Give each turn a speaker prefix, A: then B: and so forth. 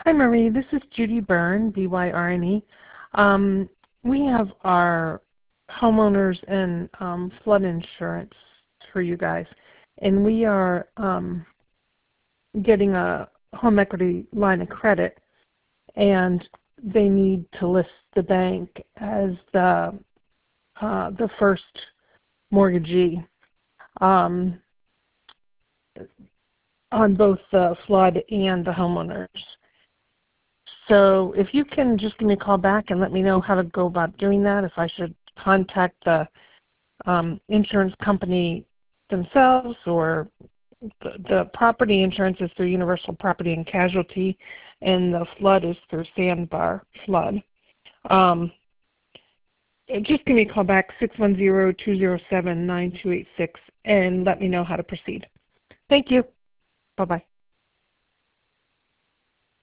A: Hi, Marie. This is Judy Byrne, B-Y-R-N-E. We have our homeowners and flood insurance for you guys, and we are getting a home equity line of credit, and they need to list the bank as the first mortgagee um, on both the flood and the homeowners. So if you can just give me a call back and let me know how to go about doing that, if I should contact the insurance company themselves, or the property insurance is through Universal Property and Casualty, and the flood is through Sandbar Flood. Just give me a call back, 610-207-9286, and let me know how to proceed. Thank you. Bye-bye.